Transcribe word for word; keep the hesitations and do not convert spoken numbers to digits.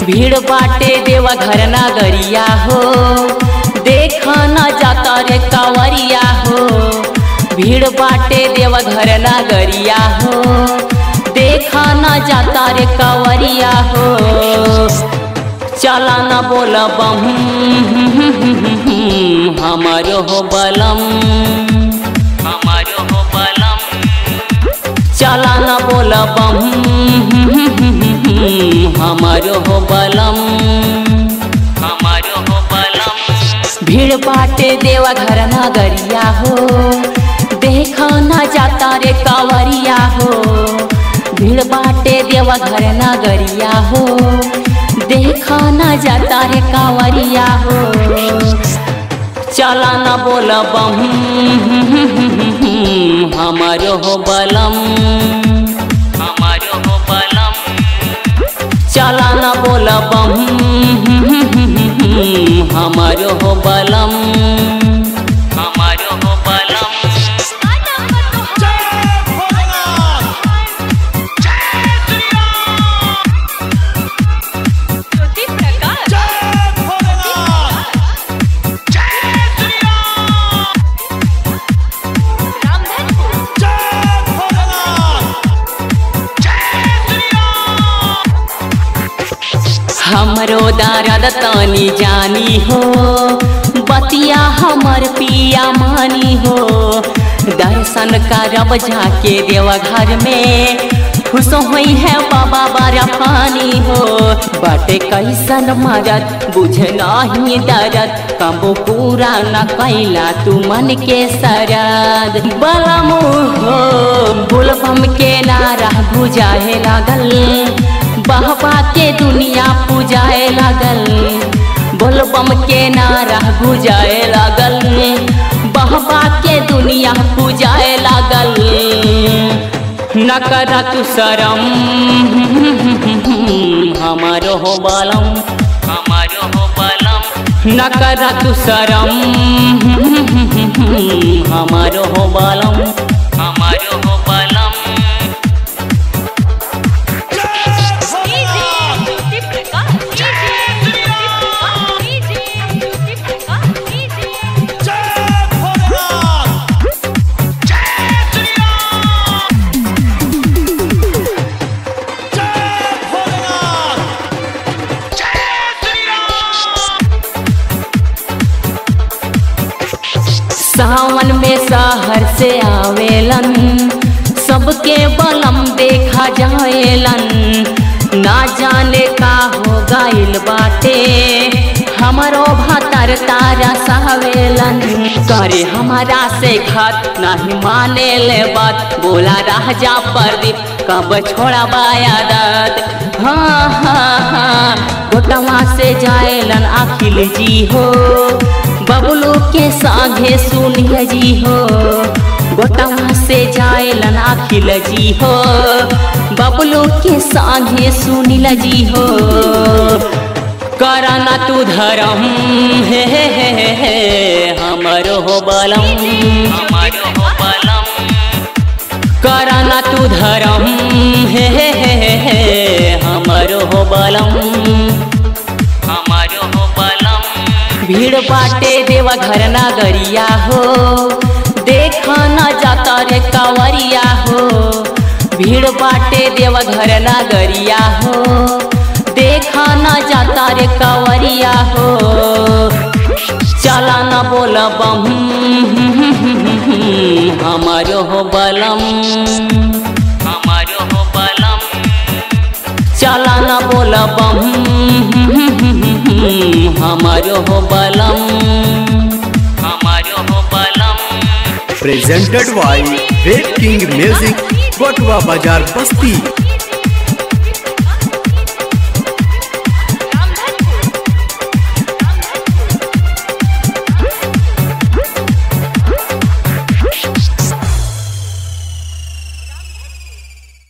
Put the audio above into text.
भीड़ बाटे देवा घर नगरिया हो, देखा न जाता रे कांवरिया हो। भीड़ बाटे देवा घर नगरिया हो, देखा न जाता रे कांवरिया हो। चला न बोल बम हमारो हो बलम, हमारो हो बलम। चला न बोल बम हमारो हो बलम, हमारो हो बलम। भीड़ बाटे देवा घर नगरिया हो, देखा न जाता रे कांवरिया हो। भीड़ बाटे देवा घर नगरिया हो, देखा न जाता रे कांवरिया हो। चला न बोल बम हमारो हो बलम, हमारो हो बलम। चला न बोल बम हमारो हो बलम, हमारो हो बलम। हमरो दर्द तनी जानी हो, बतिया हमर पिया मानी हो। दर्शन करब जाके देवा घर में, खुश हुई है बाबा बड़ा पानी हो। बाटे कैसन मरद बुझे नहीं दर्द, कबो पूरा न कैला तू मन के सरद। बलम हो बुलबम के नारा बुझाए लागल, बाबा के दुनिया पूजाए लागल। बोलबम के नारा गुजाए लागल, बाबा के दुनिया पूजाए लागल। न करा तू शरम हमारो हो बलम, हमारो हो बलम। न करा तू शरम हमारो हो बलम, हमारो हो बलम। सावन में शहर से आवेलन, सबके बलम देखा जाएलन। ना जाने का हो गइल बाटे, हमारो भातर तारा सवेलन। करे हमारा से घात नहीं माने ले बात, बोला राजा प्रदीप कब छोड़ा बायादत। हाँ हाँ हाँ गोटवा से जाएलन अखिल जी हो, बबलू के संगे सुनिए जी हो। गोटवा से जाएलन अखिल जी हो, बबलू के संगे सुनिल जी हो। करना तू धर्म हे हे हे हे हे हमारो हो बलम, हमारो हो बलम। करना तू धर्म हे हे हे हे हे हमारो हो बलम, हमारो हो बलम। भीड़ बाटे देवा घर नगरिया हो, देखा न जाता रे कांवरिया हो। भीड़ बाटे देवा घर नगरिया हो, देखा न जाता रे कांवरिया हो। चला न बोल बम हमारो हो बलम, हमारो हो बलम। चला न बोल बम हमारो हो बलम, हमारो हो बलम। Presented by Red King Music, Kotwa Bazaar, Basti।